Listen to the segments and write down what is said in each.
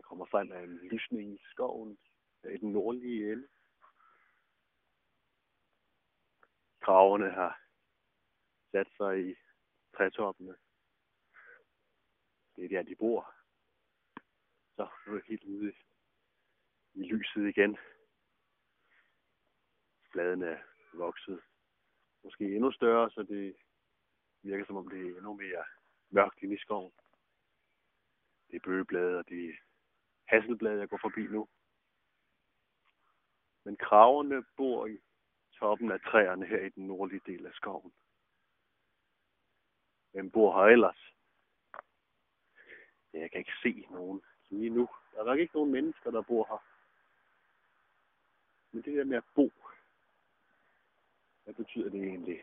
kommer frem af en lysning i skoven i den nordlige ende. Kragerne har sat sig i trætoppene. Det er der, de bor. Så nu er jeg helt ude i lyset igen. Bladene er vokset. Måske endnu større, så det virker som om det er endnu mere mørkt inde i skoven. Det er bøgeblade, og det er hasselblade, jeg går forbi nu. Men kragerne bor i toppen af træerne her i den nordlige del af skoven. Hvem bor her ellers? Jeg kan ikke se nogen lige nu. Der er nok ikke nogen mennesker, der bor her. Men det der med at bo, hvad betyder det egentlig?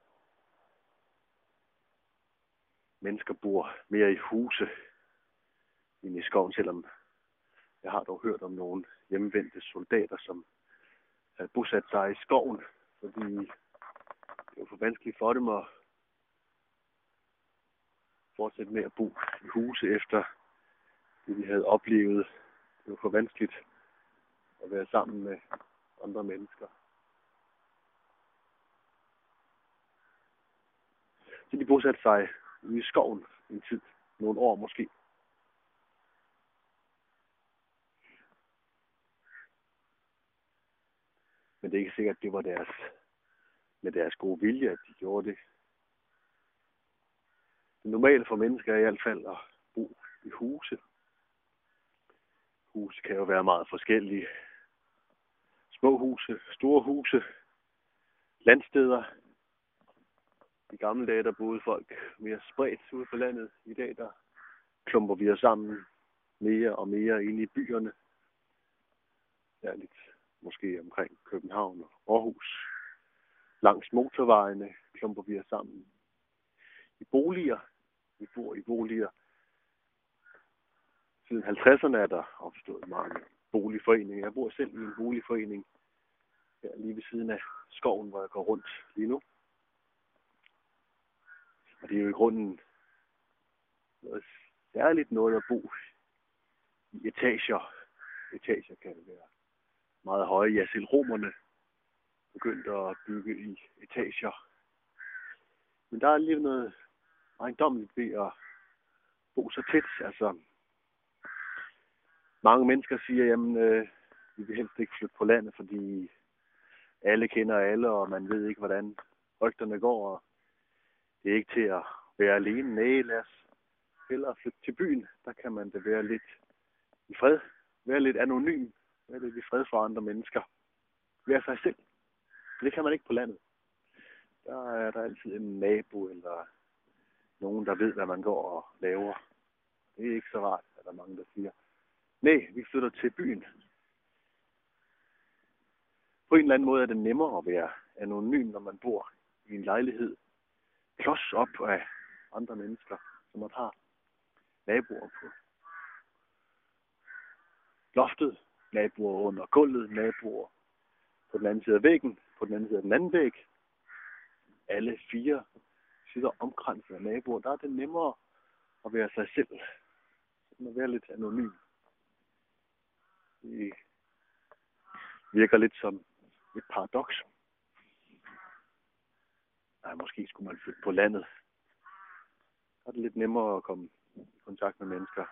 Mennesker bor mere i huse end i skoven, selvom jeg har dog hørt om nogle hjemvendte soldater, som havde bosat sig i skoven, fordi det var for vanskeligt for dem at fortsætte med at bo i huse efter det, de havde oplevet. Det var for vanskeligt at være sammen med andre mennesker. Så de bosatte sig ude i skoven en tid, nogle år måske. Men det er ikke sikkert, at det var med deres gode vilje, at de gjorde det. Det normale for mennesker er i hvert fald at bo i huse. Huse kan jo være meget forskellige. Små huse, store huse, landsteder. I gamle dage, der boede folk mere spredt ude på landet. I dag, der klumper vi os sammen mere og mere inde i byerne. Særligt måske omkring København og Aarhus. Langs motorvejene klumper vi os sammen. I boliger. Vi bor i boliger. Siden 50'erne er der opstået mange boligforeninger. Jeg bor selv i en boligforening her lige ved siden af skoven, hvor jeg går rundt lige nu. Og det er jo i grunden noget særligt noget at bo i etager. Etager kan være meget høje. Ja, selv romerne begyndte at bygge i etager. Men der er lige noget ejendommeligt ved at bo så tæt. Altså, mange mennesker siger, jamen, vi vil helst ikke flytte på landet, fordi alle kender alle, og man ved ikke, hvordan rygterne går. Og det er ikke til at være alene. Nej, lad os hellere flytte til byen. Der kan man da være lidt i fred. Være lidt anonym. Være lidt i fred for andre mennesker. Være sig selv. Det kan man ikke på landet. Der er der altid en nabo eller nogen, der ved, hvad man går og laver. Det er ikke så rart, at der er mange, der siger, nej, vi flytter til byen. På en eller anden måde er det nemmere at være anonym, når man bor i en lejlighed. Klods op af andre mennesker, som man har naboer på loftet, naboer under gulvet, naboer på den anden side af væggen, på den anden side af den anden væg. Alle 4 sidder omkranset af naboer. Der er det nemmere at være sig selv. At være lidt anonym. Det virker lidt som et paradoks. Nej, måske skulle man flytte på landet. Så er det lidt nemmere at komme i kontakt med mennesker.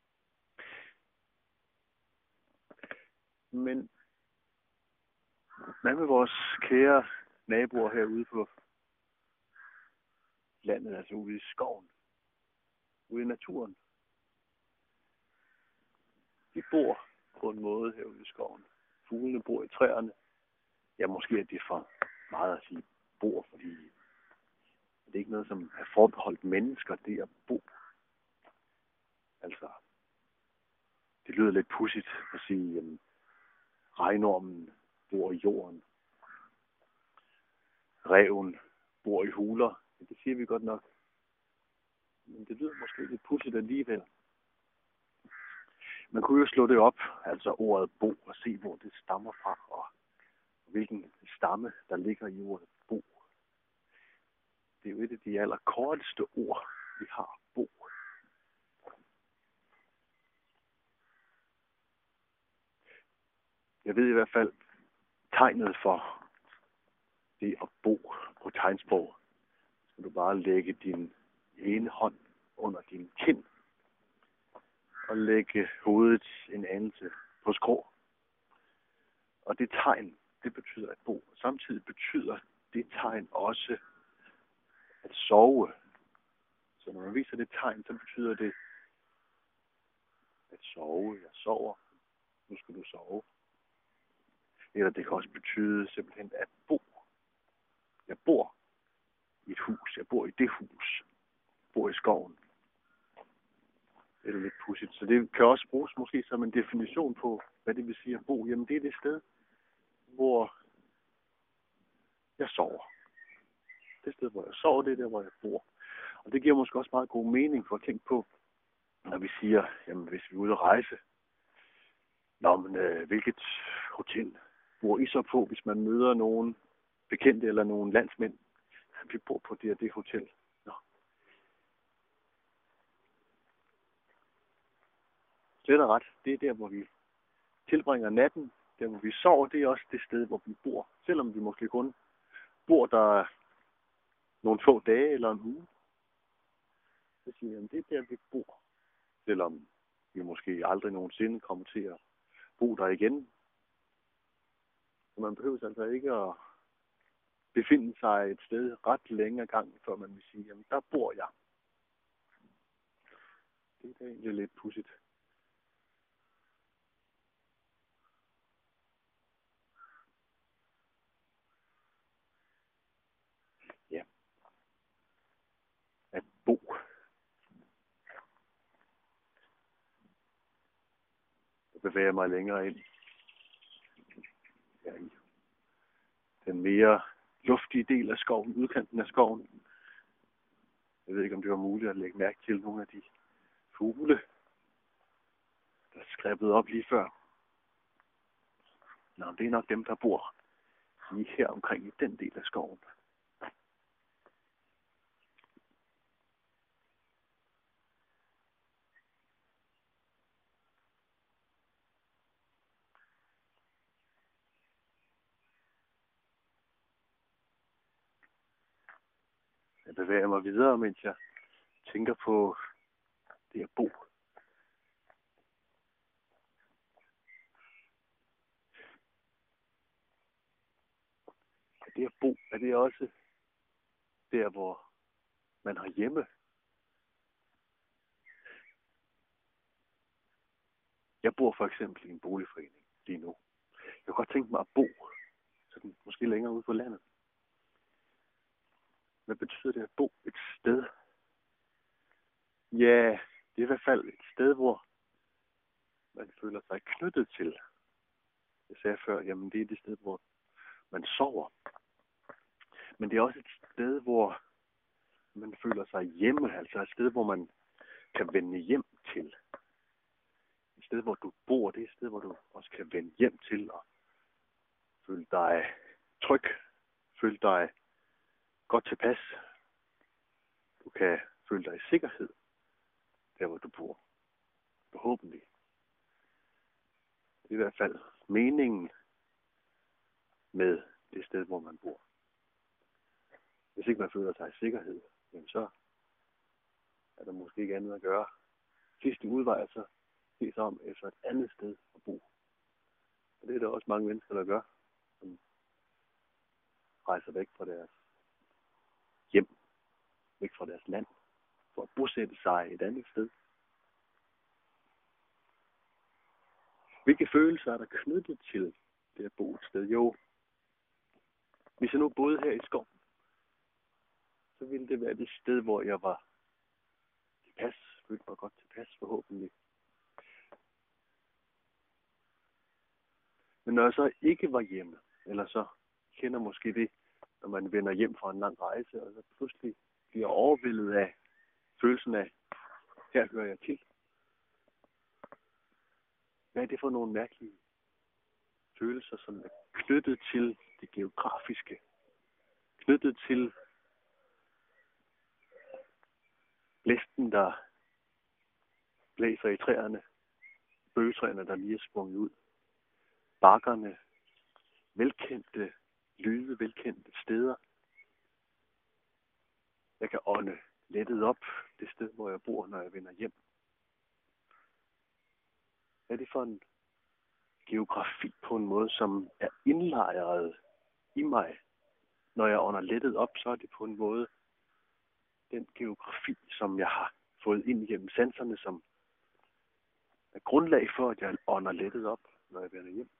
Men hvad med vores kære naboer herude på landet, altså ude i skoven, ude i naturen? De bor på en måde herude i skoven. Fuglene bor i træerne. Ja, måske er det for meget at sige bor, fordi det er ikke noget, som er forbeholdt mennesker, det at bo. Altså, det lyder lidt pudsigt at sige, at regnormen bor i jorden. Ræven bor i huler. Ja, det siger vi godt nok. Men det lyder måske lidt pudsigt alligevel. Man kunne jo slå det op, altså ordet bo, og se, hvor det stammer fra, og hvilken stamme, der ligger i ordet bo. Det er jo et af de allerkorteste ord, vi har, bo. Jeg ved i hvert fald, tegnet for det at bo på tegnsprog, skal du bare lægge din ene hånd under din kind og lægge hovedet en anelse på skrå. Og det tegn, det betyder at bo. Samtidig betyder det tegn også at sove. Så når man viser det tegn, så betyder det at sove. Jeg sover. Nu skal du sove. Eller det kan også betyde simpelthen at bo. Jeg bor i et hus. Jeg bor i det hus. Jeg bor i skoven. Det er lidt pudsigt. Så det kan også bruges måske som en definition på, hvad det vil sige at bo. Jamen det er det sted, hvor jeg sover. Det sted, hvor jeg sover, det er der, hvor jeg bor. Og det giver måske også meget god mening for at tænke på, når vi siger, jamen hvis vi er ude at rejse, hvilket hotel bor I så på, hvis man møder nogen bekendte eller nogen landsmænd? Vi bor på det og det hotel. Nå. Slet og ret, det er der, hvor vi tilbringer natten. Der, hvor vi sover, det er også det sted, hvor vi bor. Selvom vi måske kun bor der nogle få dage eller en uge. Så siger jeg, det er der, vi bor. Selvom vi måske aldrig nogensinde kommer til at bo der igen. Så man behøver altså ikke at befinde sig et sted ret længere gang, før man vil sige, jamen der bor jeg. Det er egentlig lidt pudsigt. Ja. At bo. Jeg bevæger mig længere ind. Ja, i den mere luftige del af skoven, udkanten af skoven. Jeg ved ikke, om det var muligt at lægge mærke til nogle af de fugle, der skræppede op lige før. Nå, det er nok dem, der bor lige her omkring i den del af skoven. Jeg bevæger mig videre, mens jeg tænker på det at bo. Det at bo, er det også der, hvor man har hjemme? Jeg bor for eksempel i en boligforening lige nu. Jeg kunne godt tænke mig at bo sådan, måske længere ude på landet. Hvad betyder det at bo et sted? Ja, det er i hvert fald et sted, hvor man føler sig knyttet til. Jeg sagde før, jamen det er det sted, hvor man sover. Men det er også et sted, hvor man føler sig hjemme. Altså et sted, hvor man kan vende hjem til. Et sted, hvor du bor, det er et sted, hvor du også kan vende hjem til og føle dig tryg. Føle dig godt tilpas. Du kan føle dig i sikkerhed, der hvor du bor. Forhåbentlig. Det er i hvert fald meningen med det sted, hvor man bor. Hvis ikke man føler sig i sikkerhed, jamen så er der måske ikke andet at gøre. Sidste udvej er så se sig om efter et andet sted at bo. Og det er der også mange mennesker, der gør, som rejser væk fra deres hjem, væk fra deres land, for at bosætte sig et andet sted. Hvilke følelser er der knyttet til det at bo et sted? Jo, hvis jeg nu boede her i skoven, så ville det være det sted, hvor jeg var tilpas, følte mig godt tilpas forhåbentlig. Men når jeg så ikke var hjemme, eller så kender måske det, når man vender hjem fra en lang rejse, og så pludselig bliver overvældet af følelsen af, her hører jeg til. Hvad er det for nogle mærkelige følelser, som er knyttet til det geografiske, knyttet til blæsten, der blæser i træerne, bøgetræerne, der lige er sprunget ud. bakkerne, velkendte lyde, velkendte steder. Jeg kan ånde lettet op det sted, hvor jeg bor, når jeg vender hjem. Hvad er det for en geografi på en måde, som er indlejret i mig? Når jeg ånder lettet op, så er det på en måde den geografi, som jeg har fået ind igennem sanserne, som er grundlag for, at jeg ånder lettet op, når jeg vender hjem.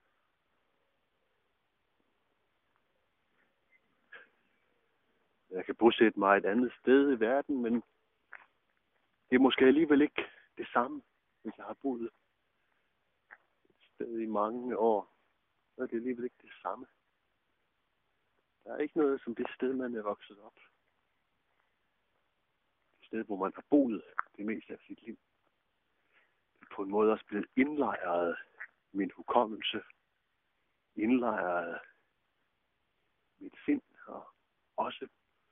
Jeg kan bosætte mig et andet sted i verden, men det er måske alligevel ikke det samme, hvis jeg har boet et sted i mange år. Så er det alligevel ikke det samme. Der er ikke noget som det sted, man er vokset op. Det sted, hvor man har boet det meste af sit liv. Det er på en måde også blevet indlejret min hukommelse, indlejret mit sind, og også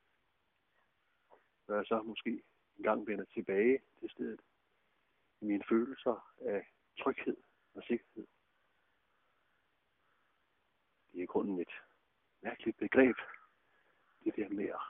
når jeg så måske engang vender tilbage til stedet, mine følelser af tryghed og sikkerhed. Det er i grunden et mærkeligt begreb, det der med at